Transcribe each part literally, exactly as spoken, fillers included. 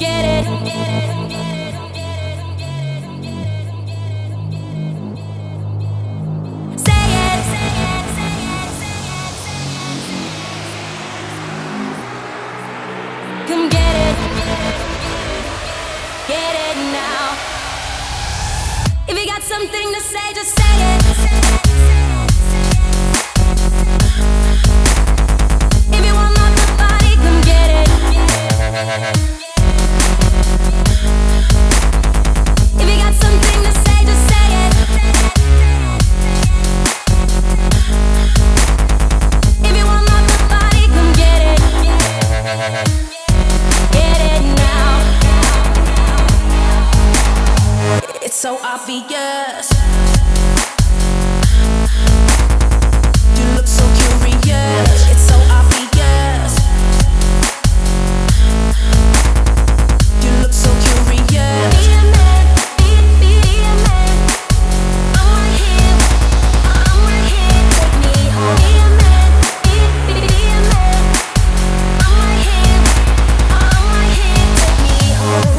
get it. Say it. Come get it. Get it now. If you got something to say, just say it. If you want my body, come get it. If you got something to say, just say it. If you want my body, come get it. Get it now. It's so obvious. You look so curious. It's so obvious. You look so curious. Be a man, be, be, be a man. I'm right here, I'm right here. Take me home. Be a man, be, be, be a man. I'm right here, I'm right here. Take me home.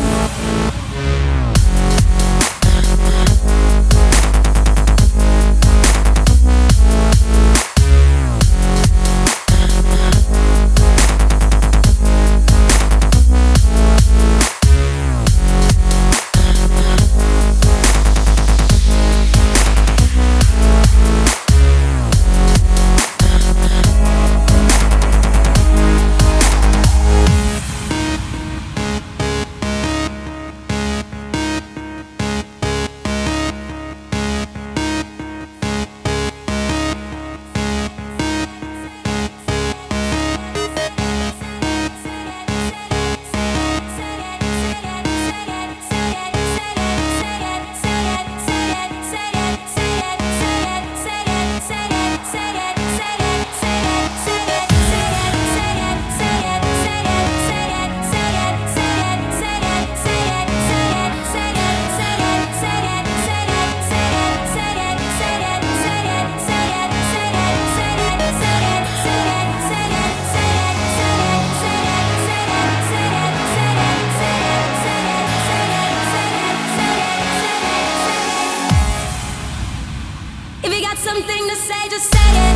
If you got something to say, just say it.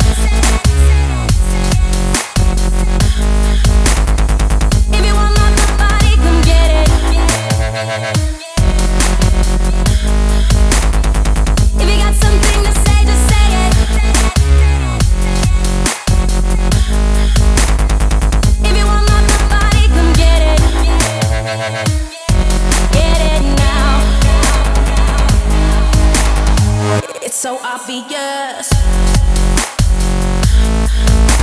If you want my body, come get it. If you got something to say, just say it. If you want my body, come get it. Get it now. It's so obvious.